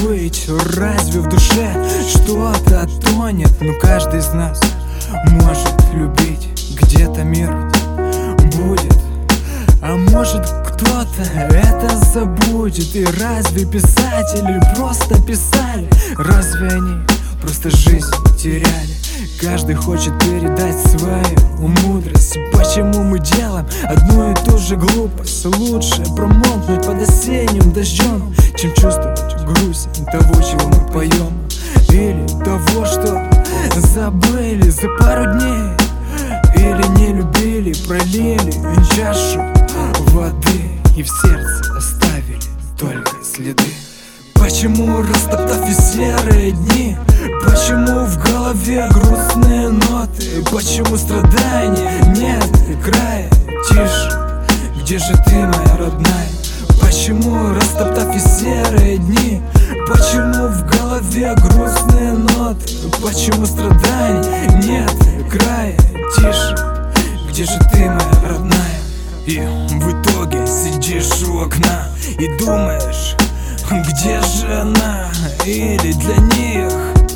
быть? Разве в душе что-то тонет? Но каждый из нас может любить. Где-то мир будет, а может кто-то это забудет. И разве писатели просто писали? Разве они просто жизнь теряли? Каждый хочет передать свою мудрость. Почему мы делаем одну и ту же глупость? Лучше промокнуть под осенним дождем, чем чувствовать грусть того, чего мы поем, или того, что забыли за пару дней, или не любили, пролили чашу воды и в сердце оставили только следы. Почему, растоптав и серые дни, почему в голове грустные ноты? Почему страдания нет края? Тише, где же ты, моя родная? Почему, растоптав и серые дни, почему в голове грустные ноты? Почему страданий нет края? Тише, где же ты, моя родная? И в итоге сидишь у окна и думаешь, где же она? Или для них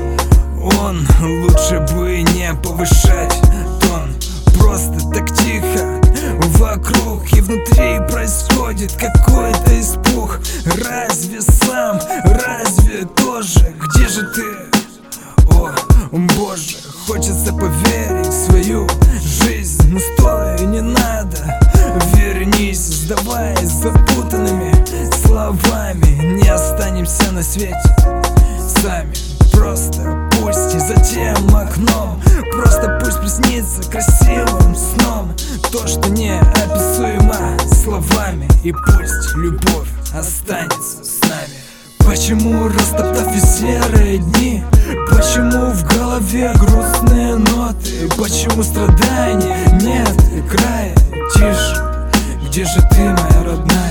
он? Лучше бы не повышать тон. Просто так тихо вокруг и внутри происходит какой-то испуг. Разве сам, разве тоже? Где же ты? О, Боже, хочется поверить в свою жизнь, но стой, не надо. Вернись, сдаваясь запутанными словами. Не останемся на свете сами. Просто пусть и за тем окном, просто пусть приснится красивым сном то, что неописуемо словами. И пусть любовь останется с нами. Почему, растоптав и серые дни, почему в голове грустные ноты? Почему страдания нет края? Тише, где же ты, моя родная?